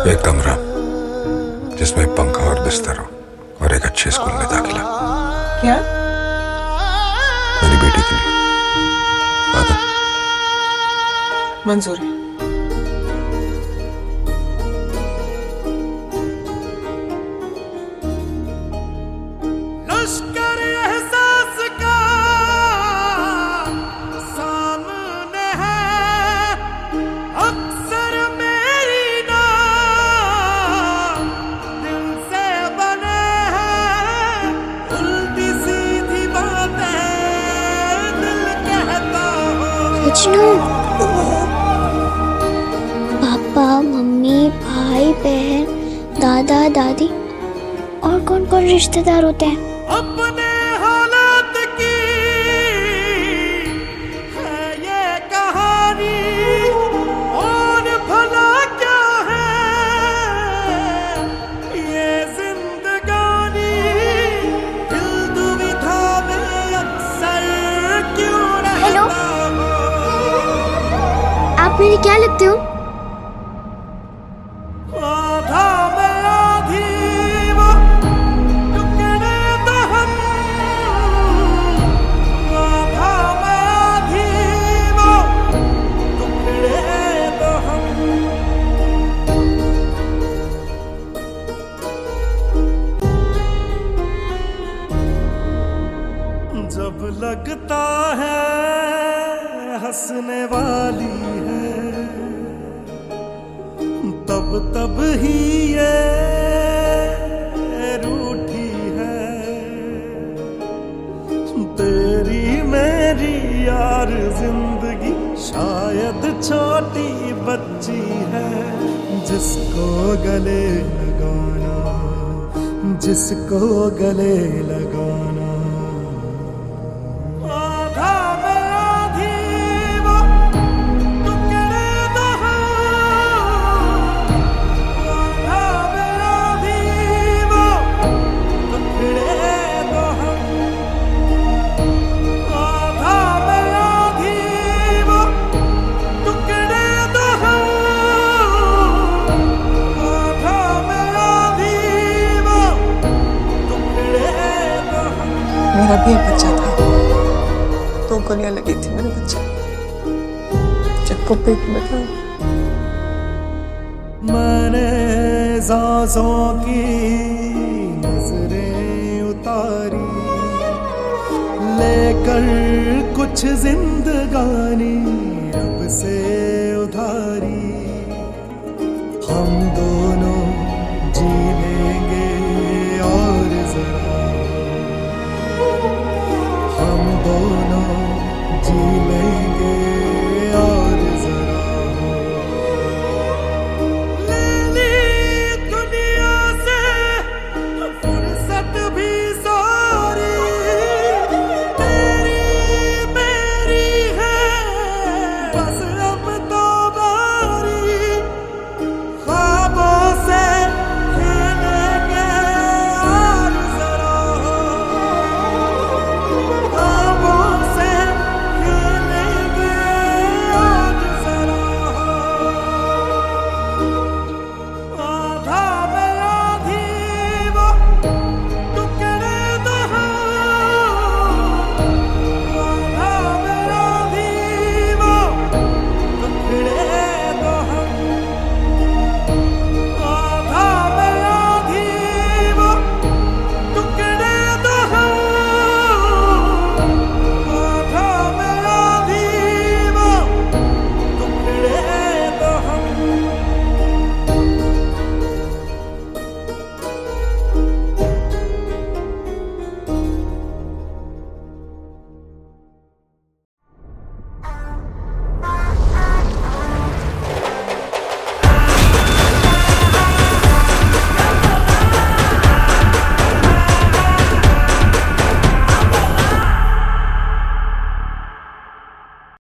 एक कमरा जिसमें एक पंखा और बिस्तर हो और एक अच्छे स्कूल में दाखिला। क्या? मेरी बेटी के लिए। वादा? मंजूर है। लश्कर एहसास का सामने है, अक्सर मेरी ना दिल से बने हैं, उल्टी सीधी बातें दिल कहता हो। पापा, मम्मी, भाई, बहन, दादा, दादी और कौन कौन रिश्तेदार होते हैं? अपने हालात की है ये कहानी, और भला क्या है ये जिंदगानी, दिल दुविधा में अक्सर क्यों रहता हो। आप मेरी क्या लगते हो? आधा में आधी वो टुकड़े तो हम, आधा में आधी वो टुकड़े तो हम। जब लगता है हंसने वाली है, तब तब ही ये रूठी है। तेरी मेरी यार जिंदगी शायद छोटी बच्ची है, जिसको गले लगाना, जिसको गले लगाना। आधा में आधी वो टुकड़े तो हम, आधा में आधी वो टुकड़े तो हम, आधा में आधी वो टुकड़े तो हम, आधा में आधी वो टुकड़े तो हम। मेरा भी एक बच्चा था, 2 गोलियां लगी थी मेरे बच्चे जब वो पेट में था। मैंने सांसों की नजरें उतारी, लेकर कुछ जिंदगानी रब से उधारी।